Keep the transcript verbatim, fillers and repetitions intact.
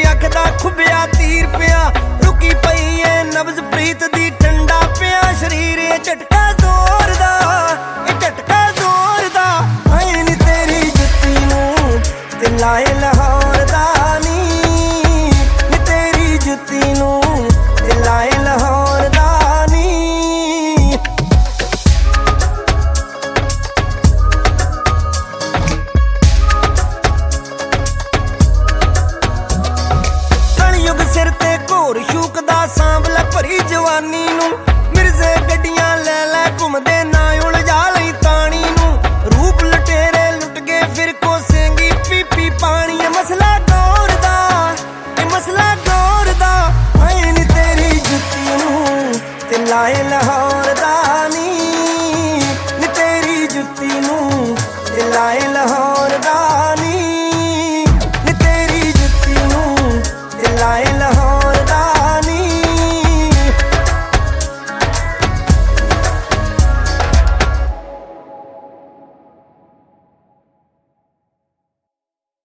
अख दा खुबिया तीर पिया रुकी पई ए नब्ज प्रीत दी ठंडा पिया शरीर ए झटका जोर दा ए झटका जोर दा हाय नी तेरी जुत्ती नूं ते लाए लाहौर दा नी नी तेरी जुत्ती नूं ते लाए लाहौर दा नी सिर ते घोर शूक दा सांभला भरी जवानी नूं मिर्जे गड्डियां लै लै घुमदे ना उलझा लई